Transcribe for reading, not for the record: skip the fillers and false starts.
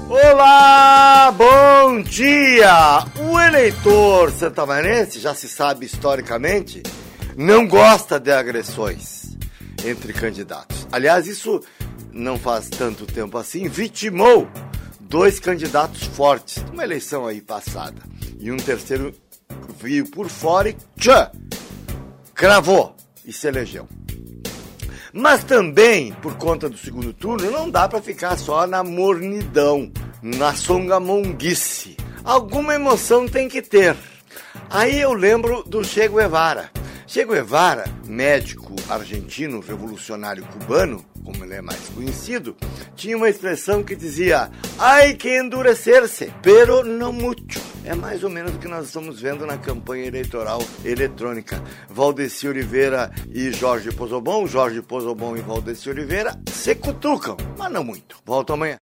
Olá, bom dia! O eleitor santamanense, já se sabe historicamente, não gosta de agressões entre candidatos. Aliás, isso não faz tanto tempo assim, vitimou 2 candidatos fortes numa eleição aí passada. E um terceiro veio por fora e cravou e se elegeu. Mas também, por conta do segundo turno, não dá para ficar só na mornidão, na songamonguice. Alguma emoção tem que ter. Aí eu lembro do Che Guevara. Che Guevara, médico argentino revolucionário cubano, como ele é mais conhecido, tinha uma expressão que dizia: "Hay que endurecer-se, pero no mucho". É mais ou menos o que nós estamos vendo na campanha eleitoral eletrônica. Valdeci Oliveira e Jorge Pozobon e Valdeci Oliveira se cutucam, mas não muito. Volto amanhã.